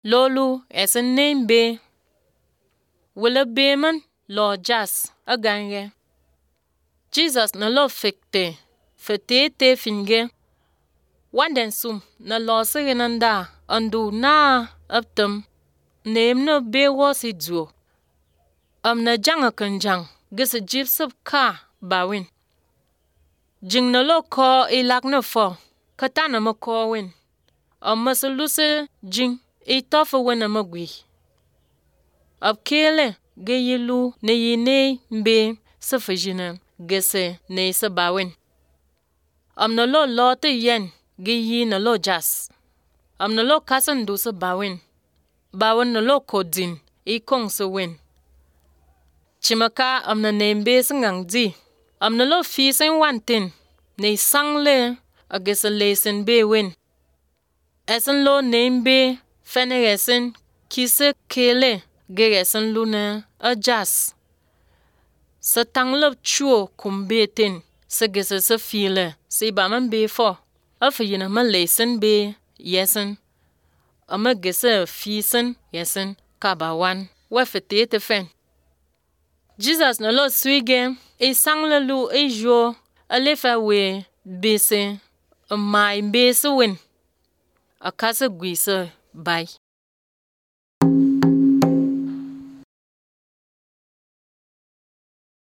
lolu esen nembe wele bemen lo jas aganye. Jesus na lo fikte fetete finge wanden sum na lo sirinanda andu na aptem neem no be wosi duo na janga kanjang gese jipsub ka bawin jing na lo ko ilak no fo katana mo ko win masaluse jing itofu wena magwi kele ge yilu ne yine mbe safajina gese ne sabawin na lo lote yen ge yi na lo jas na lo kasan du sabawin bawin na lo kodin ikong se win chimaka na nembe sangang di na lo fi sen wantin ne sangle agese lesen be win esen lo nembe fenegesen kise kele geresen luna jas sa tanglop chuo kumbetin sa gese sa file si ba man be fo afiyina ma lesen be yesen ama gese fisen yesen kabawan wa fetete fen Jesus na lo swige sangle lu jo alefa we bese mai bese win akasa gwisa bai